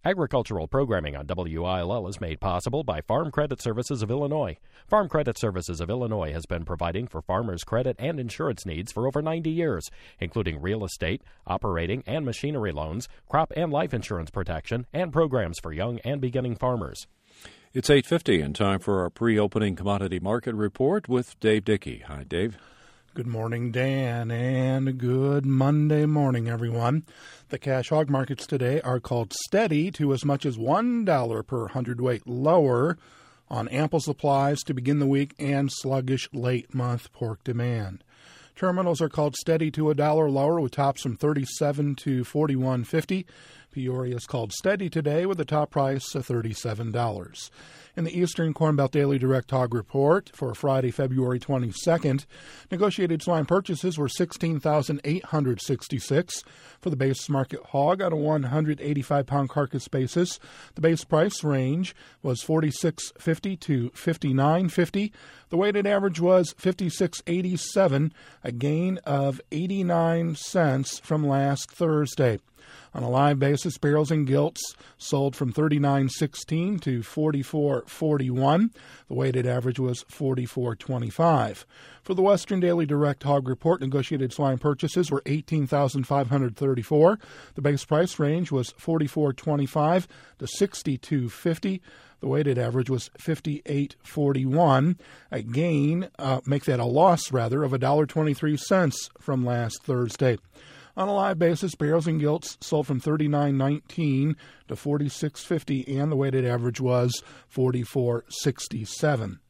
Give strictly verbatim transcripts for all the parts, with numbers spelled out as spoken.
Agricultural programming on W I L L is made possible by Farm Credit Services of Illinois. Farm Credit Services of Illinois has been providing for farmers' credit and insurance needs for over ninety years, including real estate, operating and machinery loans, crop and life insurance protection, and programs for young and beginning farmers. It's eight fifty and time for our pre-opening commodity market report with Dave Dickey. Hi, Dave. Good morning, Dan, and good Monday morning, everyone. The cash hog markets today are called steady to as much as one dollar per hundredweight lower on ample supplies to begin the week and sluggish late-month pork demand. Terminals are called steady to a dollar lower with tops from thirty-seven to forty-one fifty. Peoria is called steady today with a top price of thirty-seven dollars. In the Eastern Corn Belt Daily Direct Hog Report for Friday, February twenty-second, negotiated swine purchases were sixteen thousand eight hundred sixty-six for the base market hog on a one hundred eighty-five pound carcass basis. The base price range was forty-six fifty to fifty-nine fifty. The weighted average was fifty-six eighty-seven, a gain of eighty-nine cents from last Thursday. On a live basis, barrels and gilts sold from thirty-nine sixteen to forty-four forty-one. The weighted average was forty-four twenty-five. For the Western Daily Direct Hog Report, negotiated swine purchases were eighteen thousand five hundred thirty-four. The base price range was forty-four twenty-five to sixty-two fifty. The weighted average was fifty-eight forty-one. A gain, uh, make that a loss rather, of one dollar and twenty-three cents from last Thursday. On a live basis, barrels and gilts sold from thirty-nine nineteen to forty-six fifty, and the weighted average was forty-four sixty-seven.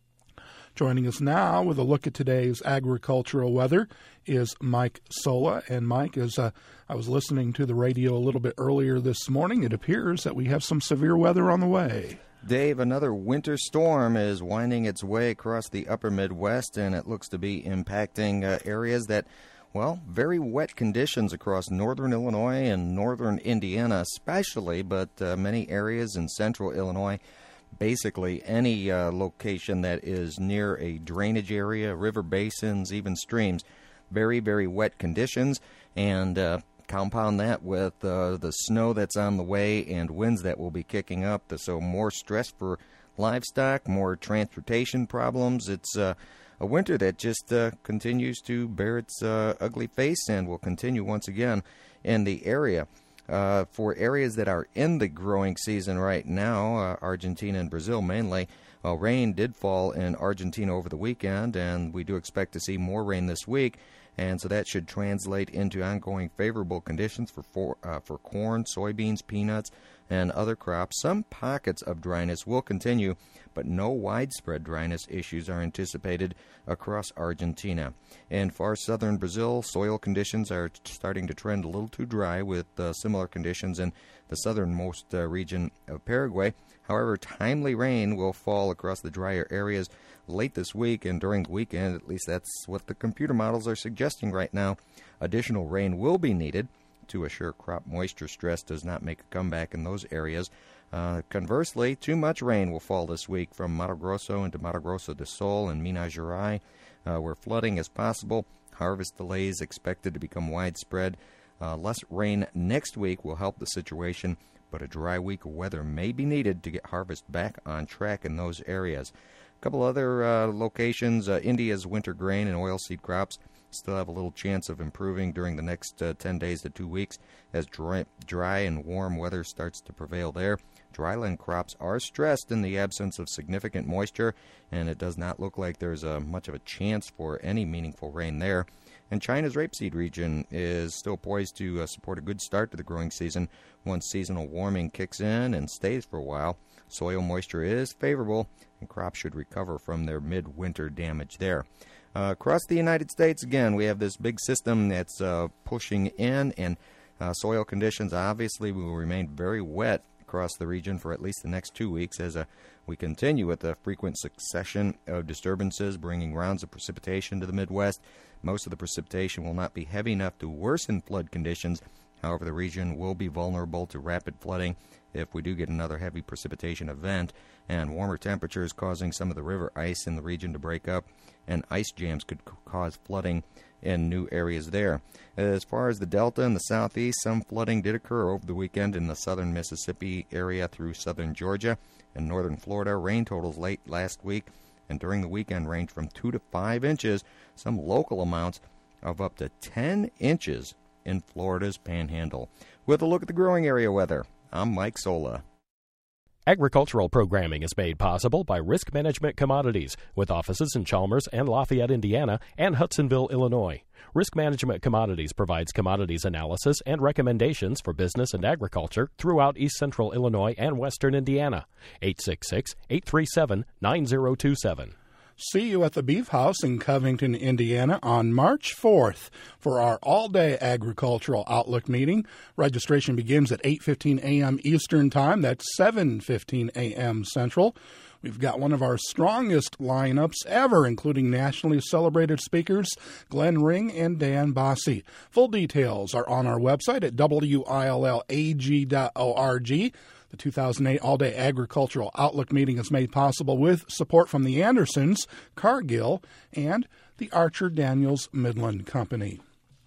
Joining us now with a look at today's agricultural weather is Mike Sola. And Mike, as uh, I was listening to the radio a little bit earlier this morning, it appears that we have some severe weather on the way. Dave, another winter storm is winding its way across the upper Midwest, and it looks to be impacting uh, areas that, well, very wet conditions across northern Illinois and northern Indiana especially, but uh, many areas in central Illinois. Basically, any uh, location that is near a drainage area, river basins, even streams, very, very wet conditions. And uh, compound that with uh, the snow that's on the way and winds that will be kicking up. So more stress for livestock, more transportation problems. It's uh, a winter that just uh, continues to bear its uh, ugly face and will continue once again in the area. Uh, for areas that are in the growing season right now, uh, Argentina and Brazil mainly, uh, rain did fall in Argentina over the weekend, and we do expect to see more rain this week, and so that should translate into ongoing favorable conditions for for, uh, for corn, soybeans, peanuts, and other crops. Some pockets of dryness will continue, but no widespread dryness issues are anticipated across Argentina. In far southern Brazil, soil conditions are starting to trend a little too dry with uh, similar conditions in the southernmost uh, region of Paraguay. However, timely rain will fall across the drier areas late this week and during the weekend. At least that's what the computer models are suggesting right now. Additional rain will be needed to assure crop moisture stress does not make a comeback in those areas. Uh, conversely, too much rain will fall this week from Mato Grosso into Mato Grosso do Sul and Minas Gerais, uh, where flooding is possible. Harvest delays expected to become widespread. Uh, less rain next week will help the situation, but a dry week of weather may be needed to get harvest back on track in those areas. A couple other uh, locations, uh, India's winter grain and oilseed crops still have a little chance of improving during the next uh, ten days to two weeks as dry, dry and warm weather starts to prevail there. Dryland crops are stressed in the absence of significant moisture, and it does not look like there's uh, much of a chance for any meaningful rain there. And China's rapeseed region is still poised to uh, support a good start to the growing season once seasonal warming kicks in and stays for a while. Soil moisture is favorable, and crops should recover from their midwinter damage there. Uh, across the United States, again, we have this big system that's uh, pushing in, and uh, soil conditions obviously will remain very wet across the region for at least the next two weeks as uh, we continue with a frequent succession of disturbances bringing rounds of precipitation to the Midwest. Most of the precipitation will not be heavy enough to worsen flood conditions. However, the region will be vulnerable to rapid flooding if we do get another heavy precipitation event, and warmer temperatures causing some of the river ice in the region to break up, and ice jams could c- cause flooding in new areas there. As far as the Delta and the Southeast, some flooding did occur over the weekend in the southern Mississippi area through southern Georgia and northern Florida. Rain totals late last week and during the weekend ranged from two to five inches, some local amounts of up to ten inches in Florida's Panhandle. With a look at the growing area weather, I'm Mike Sola. Agricultural programming is made possible by Risk Management Commodities, with offices in Chalmers and Lafayette, Indiana, and Hudsonville, Illinois. Risk Management Commodities provides commodities analysis and recommendations for business and agriculture throughout East Central Illinois and Western Indiana. eight six six, eight three seven, nine zero two seven. See you at the Beef House in Covington, Indiana on March fourth for our all-day agricultural outlook meeting. Registration begins at eight fifteen a.m. Eastern Time. That's seven fifteen a.m. Central. We've got one of our strongest lineups ever, including nationally celebrated speakers Glenn Ring and Dan Bossy. Full details are on our website at W I L L A G dot org. The two thousand eight All-Day Agricultural Outlook meeting is made possible with support from the Andersons, Cargill, and the Archer Daniels Midland Company.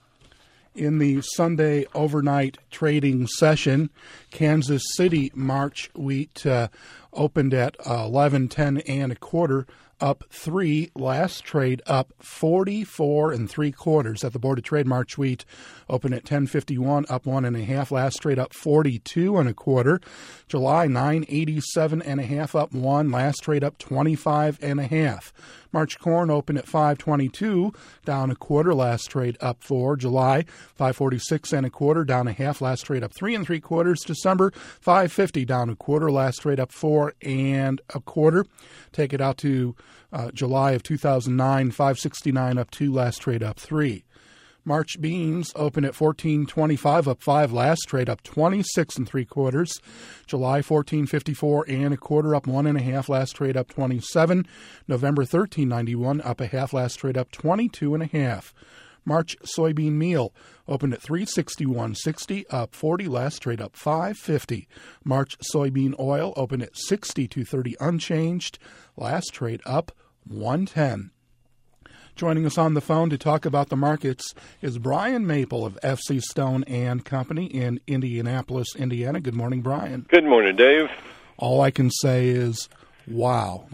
In the Sunday overnight trading session, Kansas City March wheat uh, opened at eleven ten and a quarter, up three. Last trade up forty-four and three quarters. At the Board of Trade, March wheat opened at ten fifty-one, up one and a half. Last trade up forty-two and a quarter. July nine eighty-seven and a half, up one. Last trade up twenty-five and a half. March corn opened at five twenty-two, down a quarter. Last trade up four. July five forty-six and a quarter, down a half. Last trade up three and three quarters. December five fifty, down a quarter. Last trade up four and a quarter. Take it out to uh, July of two thousand nine, five sixty-nine up two. Last trade up three. March beans open at fourteen twenty-five, up five. Last trade up twenty-six and three quarters. July fourteen fifty-four and a quarter, up one and a half. Last trade up twenty-seven. November thirteen ninety-one, up a half. Last trade up twenty-two and a half. March soybean meal opened at three sixty-one sixty, up forty. Last trade up five fifty. March soybean oil opened at sixty-two thirty, unchanged. Last trade up one ten. Joining us on the phone to talk about the markets is Brian Maple of F C Stone and Company in Indianapolis, Indiana. Good morning, Brian. Good morning, Dave. All I can say is, wow.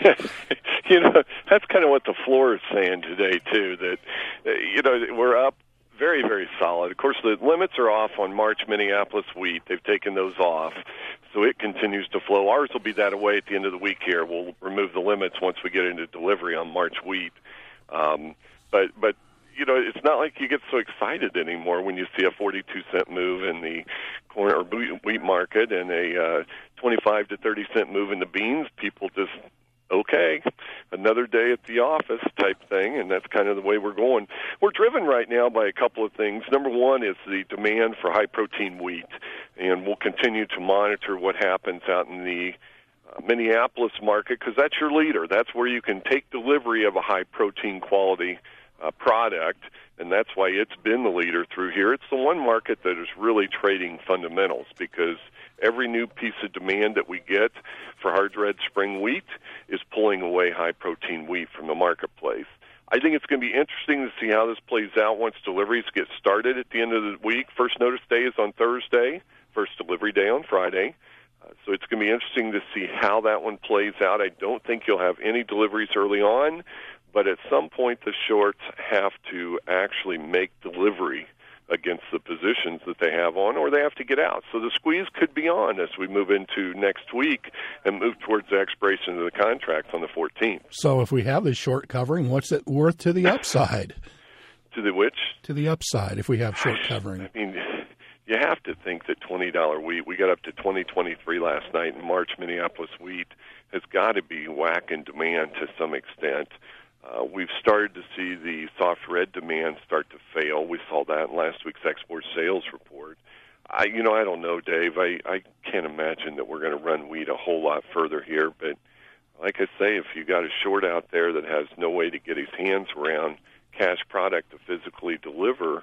You know, that's kind of what the floor is saying today, too, that, uh, you know, we're up very, very solid. Of course, the limits are off on March Minneapolis wheat. They've taken those off, so it continues to flow. Ours will be that away at the end of the week here. We'll remove the limits once we get into delivery on March wheat. Um, but, but you know, it's not like you get so excited anymore when you see a forty-two cent move in the corn or wheat market and a uh, twenty-five to thirty cent move in the beans. People just, okay, another day at the office type thing, and that's kind of the way we're going. We're driven right now by a couple of things. Number one is the demand for high-protein wheat, and we'll continue to monitor what happens out in the uh, Minneapolis market because that's your leader. That's where you can take delivery of a high-protein quality uh, product, and that's why it's been the leader through here. It's the one market that is really trading fundamentals because every new piece of demand that we get for hard red spring wheat is pulling away high-protein wheat from the marketplace. I think it's going to be interesting to see how this plays out once deliveries get started at the end of the week. First notice day is on Thursday, first delivery day on Friday. Uh, so it's going to be interesting to see how that one plays out. I don't think you'll have any deliveries early on, but at some point the shorts have to actually make delivery against the positions that they have on, or they have to get out. So the squeeze could be on as we move into next week and move towards the expiration of the contracts on the fourteenth. So if we have this short covering, what's it worth to the upside? To the which? To the upside, if we have short covering. I mean, you have to think that twenty dollars wheat, we got up to twenty twenty-three last night in March. Minneapolis wheat has got to be whacking demand to some extent. Uh, we've started to see the soft red demand start to fail. We saw that in last week's export sales report. I, you know, I don't know, Dave. I, I can't imagine that we're going to run wheat a whole lot further here. But like I say, if you got a short out there that has no way to get his hands around cash product to physically deliver,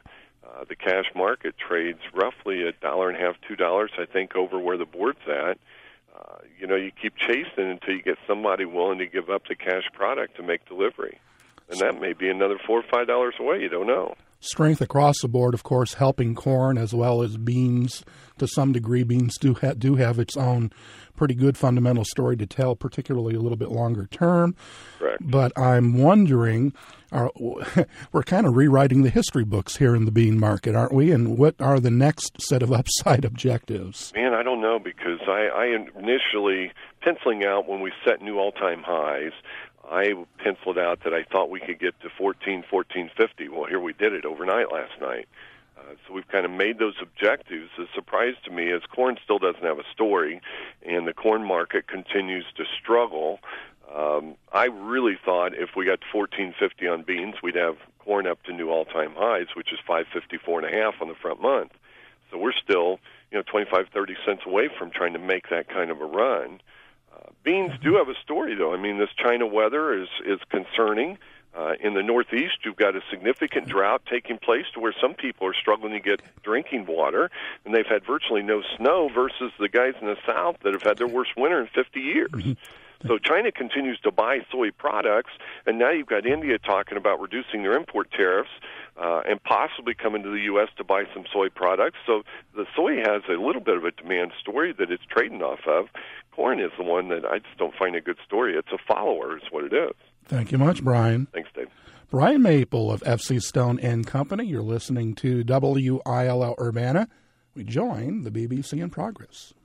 Uh, the cash market trades roughly a dollar and a half, two dollars, I think, over where the board's at. Uh, you know, you keep chasing until you get somebody willing to give up the cash product to make delivery. And that may be another four or five dollars away. You don't know. Strength across the board, of course, helping corn as well as beans to some degree. Beans do, ha- do have its own pretty good fundamental story to tell, particularly a little bit longer term. Correct. But I'm wondering, are, we're kind of rewriting the history books here in the bean market, aren't we? And what are the next set of upside objectives? Man, I don't know, because I, I initially, penciling out when we set new all-time highs, I penciled out that I thought we could get to fourteen, fourteen fifty. Well, here we did it overnight last night. Uh, so we've kind of made those objectives. The surprise to me is corn still doesn't have a story, and the corn market continues to struggle. Um, I really thought if we got to fourteen fifty on beans, we'd have corn up to new all-time highs, which is five fifty-four and a half on the front month. So we're still, you know, twenty-five, thirty cents away from trying to make that kind of a run. Uh, beans do have a story, though. I mean, this China weather is, is concerning. Uh, in the Northeast, you've got a significant drought taking place to where some people are struggling to get drinking water, and they've had virtually no snow versus the guys in the South that have had their worst winter in fifty years. So China continues to buy soy products, and now you've got India talking about reducing their import tariffs uh, and possibly coming to the U S to buy some soy products. So the soy has a little bit of a demand story that it's trading off of. Corn is the one that I just don't find a good story. It's a follower is what it is. Thank you much, Brian. Thanks, Dave. Brian Maple of F C Stone and Company. You're listening to W I L L Urbana. We join the B B C in Progress.